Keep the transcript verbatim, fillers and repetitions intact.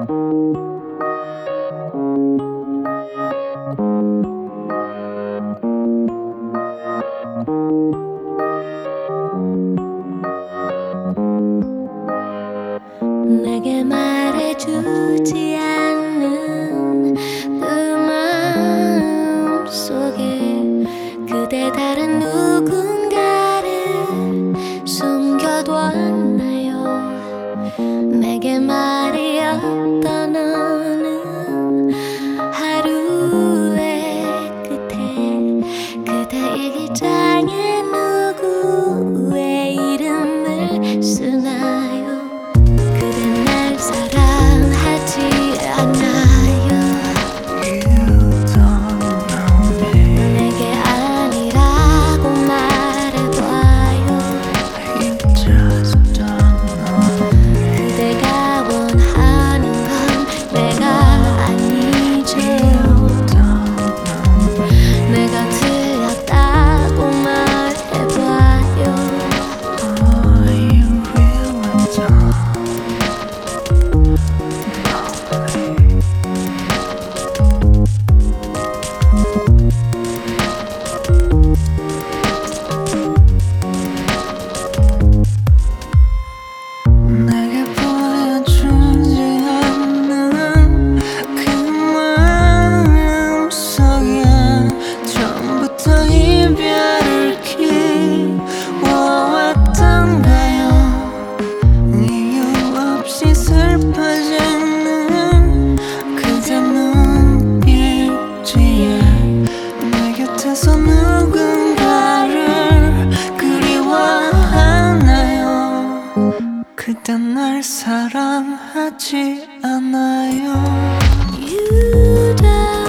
내게 말해주지 않는 그 마음 속에 그대 다른 누군가를 숨겨두었나요? 내게 말이 없던 어느 하루의 끝에 그대 일기장에 누구의 이름을 쓰나요? 그댄 날 사랑하지 않나요? 내게 아니라고 말해봐요. 그대가 원하는 건 내가 아니죠. 내가 틀렸다고 말해봐요. 내게 보여주지 않는 그 마음속에 처음부터 이별을 키워왔던가요? 이유 없이 슬퍼지는 그대 눈빛에 내 곁에서 누군가를 그리워하나요? 그댄 날 사랑하지 않아요. You